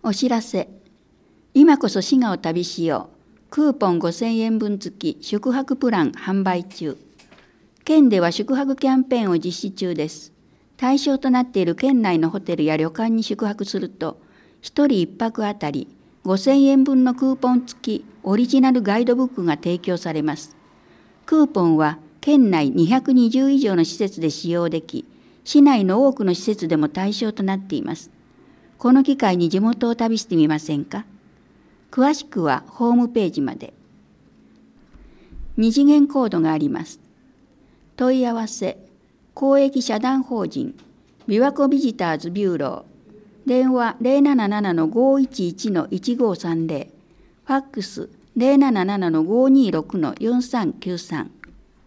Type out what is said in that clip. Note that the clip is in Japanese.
お知らせ。今こそ滋賀を旅しよう。クーポン5000円分付き宿泊プラン販売中。県では宿泊キャンペーンを実施中です。対象となっている県内のホテルや旅館に宿泊すると、1人1泊あたり5000円分のクーポン付きオリジナルガイドブックが提供されます。クーポンは県内220以上の施設で使用でき、市内の多くの施設でも対象となっています。この機会に地元を旅してみませんか？詳しくはホームページまで。2次元コードがあります。問い合わせ、公益社団法人琵琶湖ビジターズビューロー、電話 077-511-1530、ファックス 077-526-4393